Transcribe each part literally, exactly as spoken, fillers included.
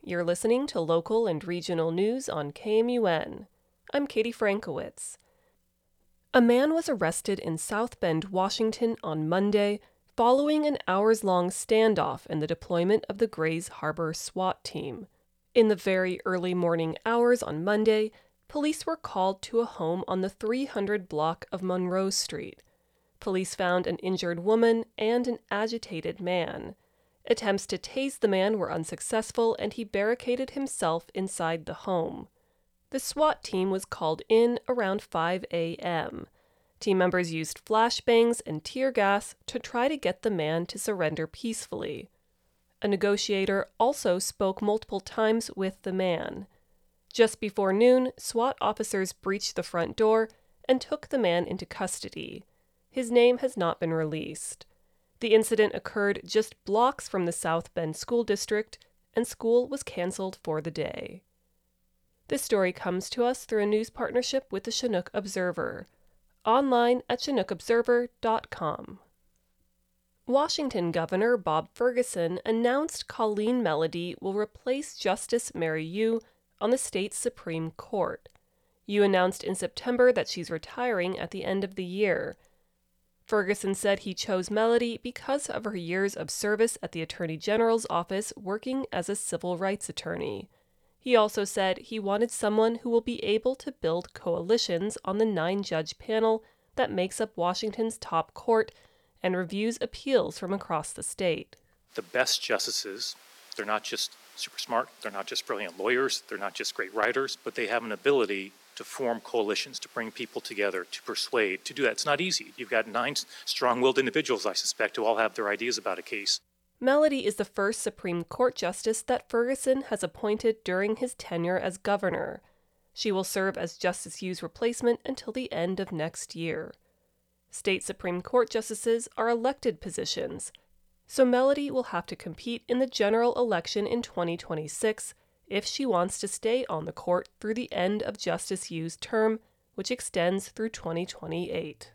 You're listening to local and regional news on K M U N. I'm Katie Frankowitz. A man was arrested in South Bend, Washington on Monday following an hours-long standoff and the deployment of the Grays Harbor SWAT team. In the very early morning hours on Monday, police were called to a home on the three hundred block of Monroe Street. Police found an injured woman and an agitated man. Attempts to tase the man were unsuccessful, and he barricaded himself inside the home. The SWAT team was called in around five a.m. Team members used flashbangs and tear gas to try to get the man to surrender peacefully. A negotiator also spoke multiple times with the man. Just before noon, SWAT officers breached the front door and took the man into custody. His name has not been released. The incident occurred just blocks from the South Bend School District, and school was canceled for the day. This story comes to us through a news partnership with the Chinook Observer, online at chinook observer dot com. Washington Governor Bob Ferguson announced Colleen Melody will replace Justice Mary Yu on the state's Supreme Court. Yu announced in September that she's retiring at the end of the year. Ferguson said he chose Melody because of her years of service at the Attorney General's office working as a civil rights attorney. He also said he wanted someone who will be able to build coalitions on the nine-judge panel that makes up Washington's top court and reviews appeals from across the state. The best justices, they're not just super smart, they're not just brilliant lawyers, they're not just great writers, but they have an ability to form coalitions, to bring people together, to persuade, to do that. It's not easy. You've got nine strong-willed individuals, I suspect, who all have their ideas about a case. Melody is the first Supreme Court justice that Ferguson has appointed during his tenure as governor. She will serve as Justice Yu's replacement until the end of next year. State Supreme Court justices are elected positions, so Melody will have to compete in the general election in twenty twenty-six if she wants to stay on the court through the end of Justice Yu's term, which extends through twenty twenty-eight.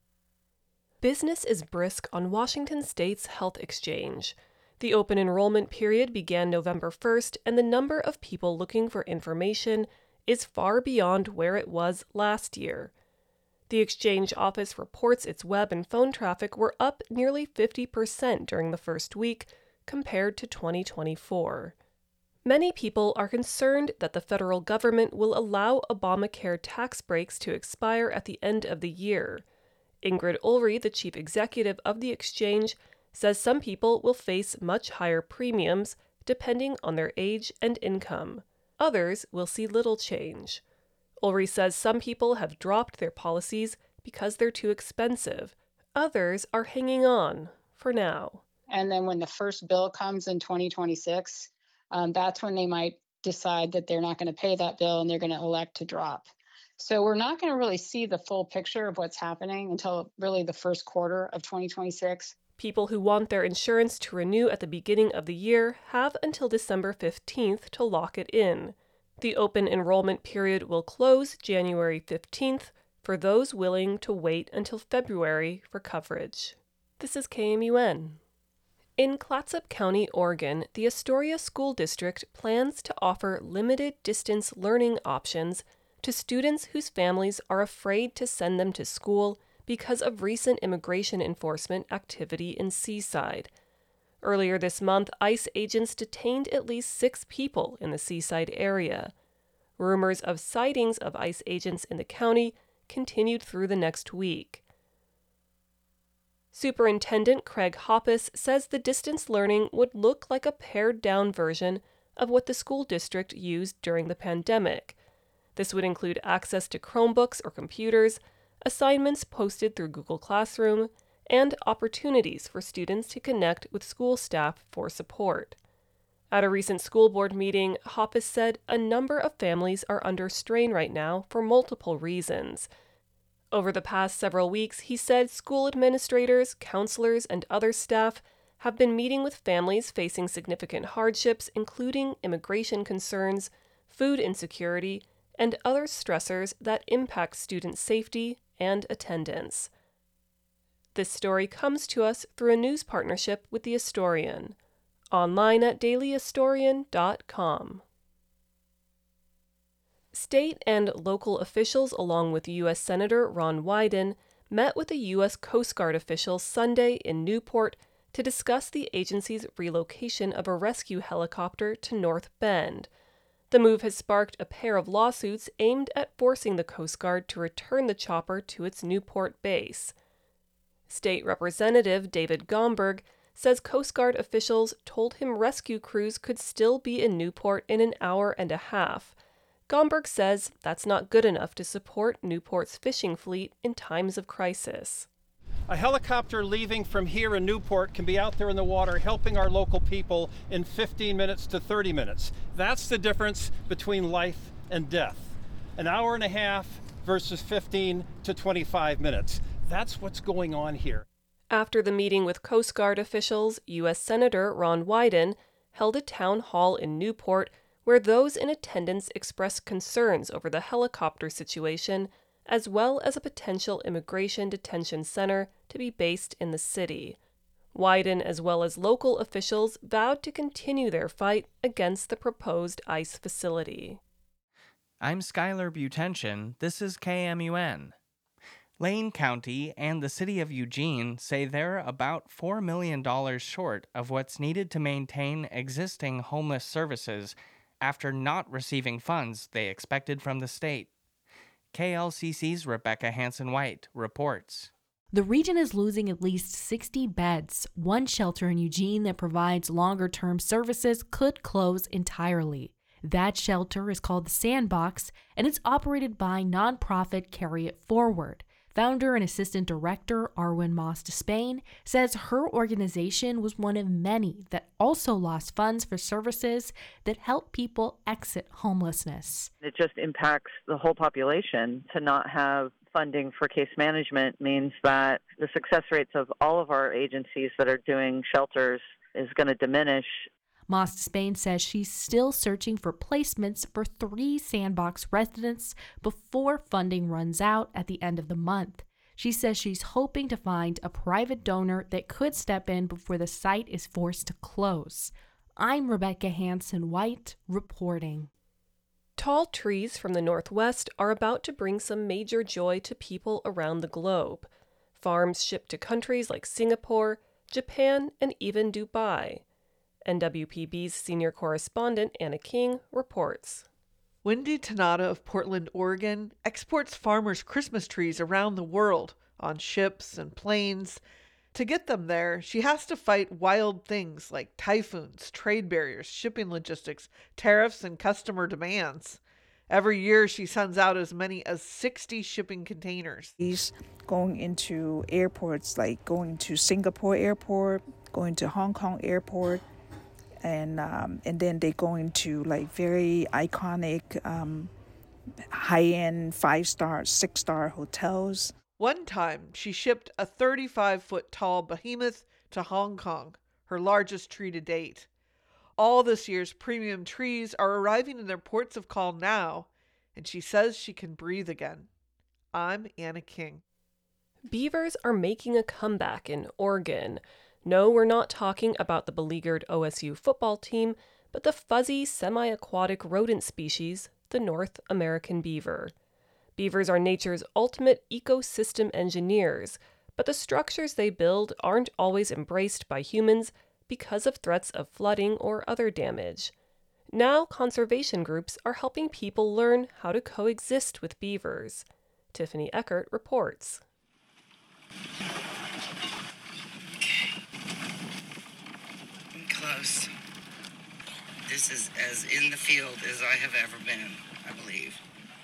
Business is brisk on Washington State's health exchange. The open enrollment period began November first, and the number of people looking for information is far beyond where it was last year. The exchange office reports its web and phone traffic were up nearly fifty percent during the first week compared to twenty twenty-four. Many people are concerned that the federal government will allow Obamacare tax breaks to expire at the end of the year. Ingrid Ulrey, the chief executive of the exchange, says some people will face much higher premiums depending on their age and income. Others will see little change. Ulrey says some people have dropped their policies because they're too expensive. Others are hanging on for now. And then when the first bill comes in twenty twenty-six, um, that's when they might decide that they're not going to pay that bill and they're going to elect to drop. So we're not going to really see the full picture of what's happening until really the first quarter of twenty twenty-six. People who want their insurance to renew at the beginning of the year have until December fifteenth to lock it in. The open enrollment period will close January fifteenth for those willing to wait until February for coverage. This is K M U N. In Clatsop County, Oregon, the Astoria School District plans to offer limited distance learning options to students whose families are afraid to send them to school because of recent immigration enforcement activity in Seaside. Earlier this month, ICE agents detained at least six people in the Seaside area. Rumors of sightings of ICE agents in the county continued through the next week. Superintendent Craig Hoppus says the distance learning would look like a pared-down version of what the school district used during the pandemic. This would include access to Chromebooks or computers, assignments posted through Google Classroom, and opportunities for students to connect with school staff for support. At a recent school board meeting, Hoppus said a number of families are under strain right now for multiple reasons. Over the past several weeks, he said school administrators, counselors, and other staff have been meeting with families facing significant hardships, including immigration concerns, food insecurity, and other stressors that impact student safety and attendance. This story comes to us through a news partnership with The Astorian, online at daily historian dot com. State and local officials, along with U S Senator Ron Wyden, met with a U S Coast Guard official Sunday in Newport to discuss the agency's relocation of a rescue helicopter to North Bend. The move has sparked a pair of lawsuits aimed at forcing the Coast Guard to return the chopper to its Newport base. State Representative David Gomberg says Coast Guard officials told him rescue crews could still be in Newport in an hour and a half. Gomberg says that's not good enough to support Newport's fishing fleet in times of crisis. A helicopter leaving from here in Newport can be out there in the water helping our local people in fifteen minutes to thirty minutes. That's the difference between life and death. An hour and a half versus fifteen to twenty-five minutes. That's what's going on here. After the meeting with Coast Guard officials, U S Senator Ron Wyden held a town hall in Newport where those in attendance expressed concerns over the helicopter situation, as well as a potential immigration detention center to be based in the city. Wyden, as well as local officials, vowed to continue their fight against the proposed ICE facility. I'm Skylar Butension. This is K M U N. Lane County and the city of Eugene say they're about four million dollars short of what's needed to maintain existing homeless services after not receiving funds they expected from the state. K L C C's Rebecca Hanson-White reports. The region is losing at least sixty beds. One shelter in Eugene that provides longer-term services could close entirely. That shelter is called the Sandbox, and it's operated by nonprofit Carry It Forward. Founder and Assistant Director Arwen Moss Despain says her organization was one of many that also lost funds for services that help people exit homelessness. It just impacts the whole population. To not have funding for case management means that the success rates of all of our agencies that are doing shelters is going to diminish. Moss Despain says she's still searching for placements for three Sandbox residents before funding runs out at the end of the month. She says she's hoping to find a private donor that could step in before the site is forced to close. I'm Rebecca Hanson-White, reporting. Tall trees from the Northwest are about to bring some major joy to people around the globe. Farms shipped to countries like Singapore, Japan, and even Dubai. N W P B's senior correspondent Anna King reports. Wendy Tanada of Portland, Oregon, exports farmers' Christmas trees around the world on ships and planes. To get them there, she has to fight wild things like typhoons, trade barriers, shipping logistics, tariffs, and customer demands. Every year, she sends out as many as sixty shipping containers. She's going into airports like going to Singapore Airport, going to Hong Kong Airport, and um, and then they go into like very iconic, um, high-end five-star, six-star hotels. One time, she shipped a thirty-five foot tall behemoth to Hong Kong, her largest tree to date. All this year's premium trees are arriving in their ports of call now, and she says she can breathe again. I'm Anna King. Beavers are making a comeback in Oregon. No, we're not talking about the beleaguered O S U football team, but the fuzzy, semi-aquatic rodent species, the North American beaver. Beavers are nature's ultimate ecosystem engineers, but the structures they build aren't always embraced by humans because of threats of flooding or other damage. Now, conservation groups are helping people learn how to coexist with beavers. Tiffany Eckert reports. Close. This is as in the field as I have ever been, I believe.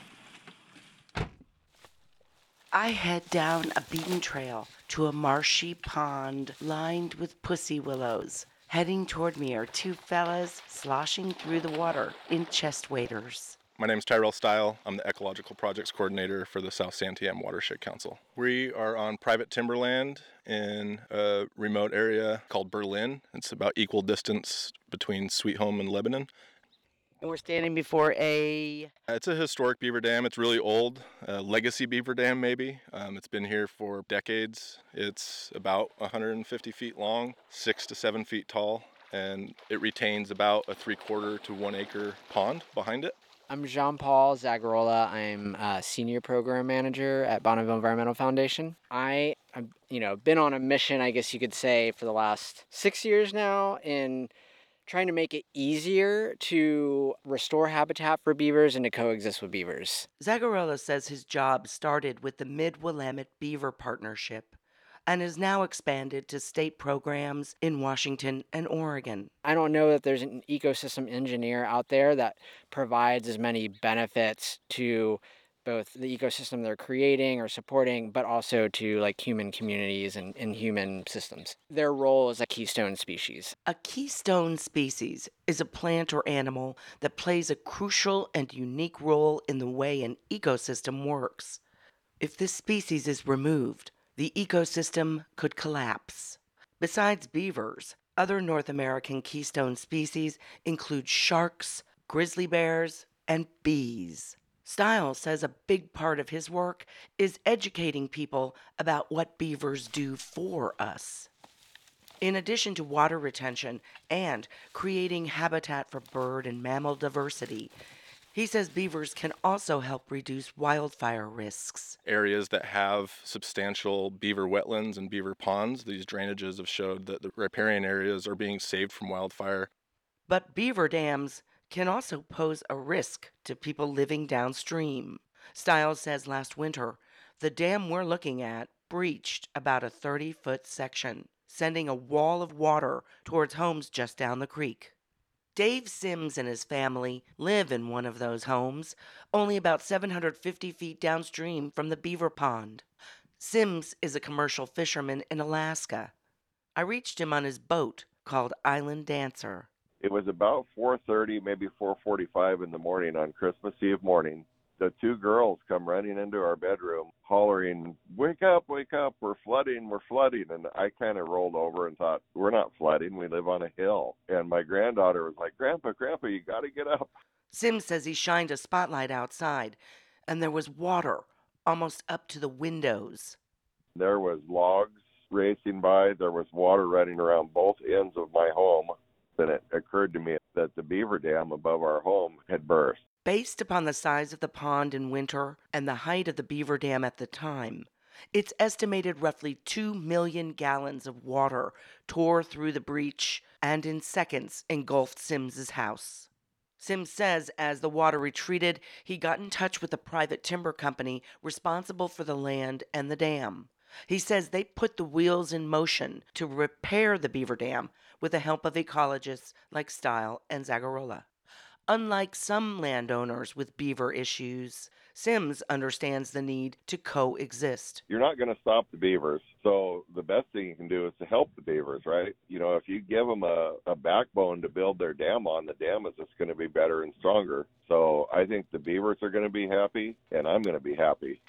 I head down a beaten trail to a marshy pond lined with pussy willows. Heading toward me are two fellas sloshing through the water in chest waders. My name is Tyrell Stile. I'm the Ecological Projects Coordinator for the South Santiam Watershed Council. We are on private timberland in a remote area called Berlin. It's about equal distance between Sweet Home and Lebanon. And we're standing before a... It's a historic beaver dam. It's really old, a legacy beaver dam maybe. Um, it's been here for decades. It's about one hundred fifty feet long, six to seven feet tall. and it retains about a three quarter to one acre pond behind it. I'm Jean-Paul Zagarola. I'm a senior program manager at Bonneville Environmental Foundation. I have, you know, been on a mission, I guess you could say, for the last six years now in trying to make it easier to restore habitat for beavers and to coexist with beavers. Zagarola says his job started with the Mid-Willamette Beaver Partnership and is now expanded to state programs in Washington and Oregon. I don't know that there's an ecosystem engineer out there that provides as many benefits to both the ecosystem they're creating or supporting, but also to like human communities and, and human systems. Their role is a keystone species. A keystone species is a plant or animal that plays a crucial and unique role in the way an ecosystem works. If this species is removed, the ecosystem could collapse. Besides beavers, other North American keystone species include sharks, grizzly bears, and bees. Stiles says a big part of his work is educating people about what beavers do for us. In addition to water retention and creating habitat for bird and mammal diversity, he says beavers can also help reduce wildfire risks. Areas that have substantial beaver wetlands and beaver ponds, these drainages have showed that the riparian areas are being saved from wildfire. But beaver dams can also pose a risk to people living downstream. Stiles says last winter, the dam we're looking at breached about a thirty-foot section, sending a wall of water towards homes just down the creek. Dave Sims and his family live in one of those homes, only about seven hundred fifty feet downstream from the beaver pond. Sims is a commercial fisherman in Alaska. I reached him on his boat called Island Dancer. It was about four thirty, maybe four forty-five in the morning on Christmas Eve morning. The two girls come running into our bedroom hollering, "Wake up, wake up, we're flooding, we're flooding." And I kind of rolled over and thought, we're not flooding, we live on a hill. And my granddaughter was like, "Grandpa, Grandpa, you got to get up." Sims says he shined a spotlight outside, and there was water almost up to the windows. There was logs racing by, there was water running around both ends of my home. Then it occurred to me that the beaver dam above our home had burst. Based upon the size of the pond in winter and the height of the beaver dam at the time, it's estimated roughly two million gallons of water tore through the breach and in seconds engulfed Sims's house. Sims says as the water retreated, he got in touch with the private timber company responsible for the land and the dam. He says they put the wheels in motion to repair the beaver dam with the help of ecologists like Stile and Zagarola. Unlike some landowners with beaver issues, Sims understands the need to coexist. You're not going to stop the beavers, so the best thing you can do is to help the beavers, right? You know, if you give them a, a backbone to build their dam on, the dam is just going to be better and stronger. So I think the beavers are going to be happy, and I'm going to be happy.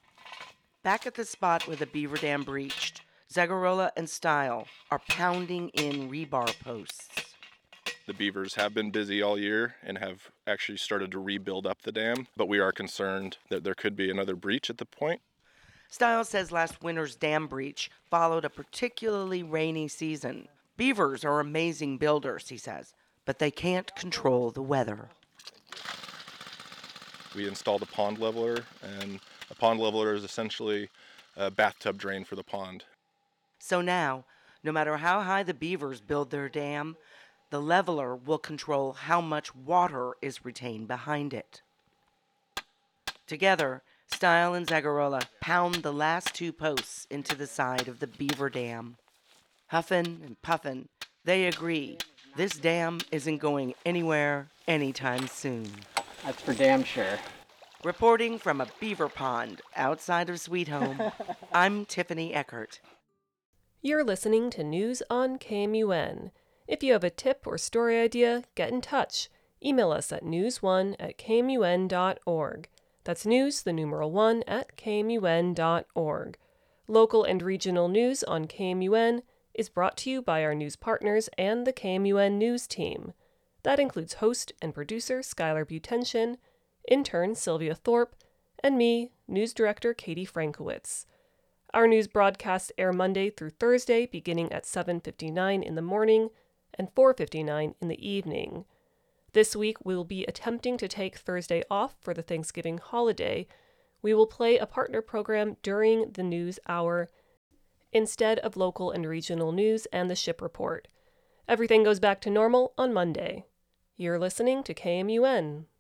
Back at the spot where the beaver dam breached, Zagarola and Stile are pounding in rebar posts. The beavers have been busy all year and have actually started to rebuild up the dam, but we are concerned that there could be another breach at the point. Stile says last winter's dam breach followed a particularly rainy season. Beavers are amazing builders, he says, but they can't control the weather. We installed a pond leveler, and a pond leveler is essentially a bathtub drain for the pond. So now, no matter how high the beavers build their dam, the leveler will control how much water is retained behind it. Together, Stile and Zagarola pound the last two posts into the side of the beaver dam. Huffin' and puffin', they agree this dam isn't going anywhere anytime soon. That's for damn sure. Reporting from a beaver pond outside of Sweet Home, I'm Tiffany Eckert. You're listening to News on K M U N. If you have a tip or story idea, get in touch. Email us at news one at k m u n dot org. That's news, the numeral one, at k m u n dot org. Local and regional news on K M U N is brought to you by our news partners and the K M U N news team. That includes host and producer Skylar Butension, intern Sylvia Thorpe, and me, news director Katie Frankowitz. Our news broadcasts air Monday through Thursday beginning at seven fifty-nine in the morning and four fifty-nine in the evening. This week, we will be attempting to take Thursday off for the Thanksgiving holiday. We will play a partner program during the news hour instead of local and regional news and the ship report. Everything goes back to normal on Monday. You're listening to K M U N.